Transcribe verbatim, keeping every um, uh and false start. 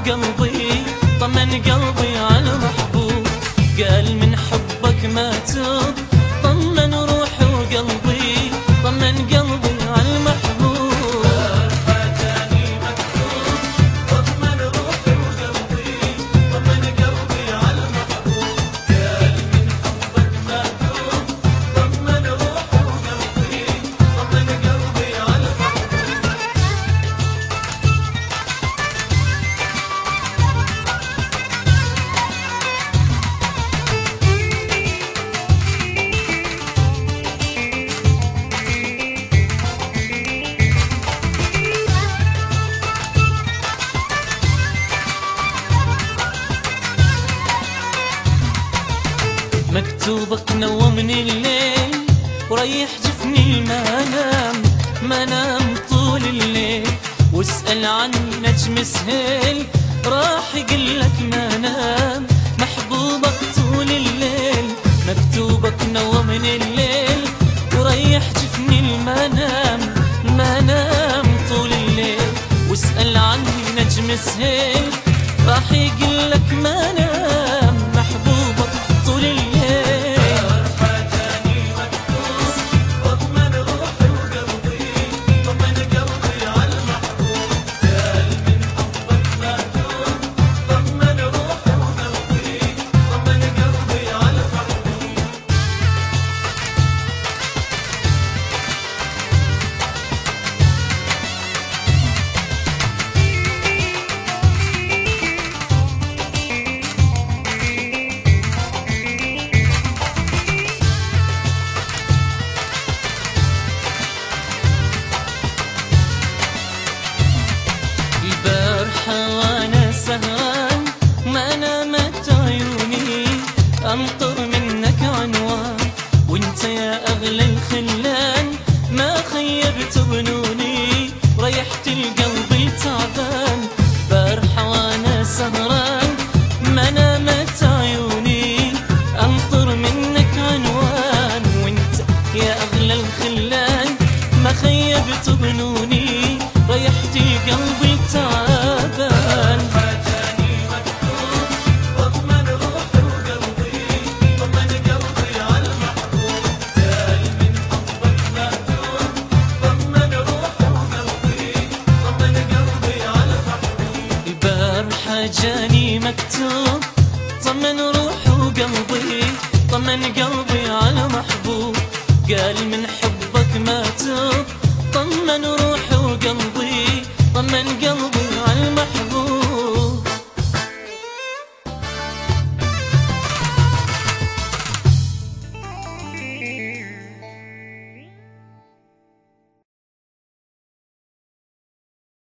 وقلبي طمن قلبي على محبوب، قال من حبك ما توب. طمن روحي وقلبي طمن قلبي على المحبوب. مكتوبك نومني الليل وريح جفني ما نام، ما نام طول الليل. واسأل عن نجم سهيل راح يقلك ما نام، محبوبك طول الليل. مكتوبك نومني الليل وريح جفني ما نام، ما نام طول الليل. واسأل عن نجم سهيل راح يقلك ما نام، محبوبك طول الليل. وانا سهران ما نامت عيوني انطر منك عنوان، وانت يا اغلى الخلان ما خيبت بنوني ريحت القلب التعبان. بارحة وانا سهران ما نامت عيوني انطر منك عنوان، وانت يا اغلى الخلان ما خيبت بنوني ريحت القلب التعبان. جاني مكتوب طمن روحي وقلبي طمن قلبي على محبوب، قال من حبك ما توب. طمن روحي وقلبي طمن قلبي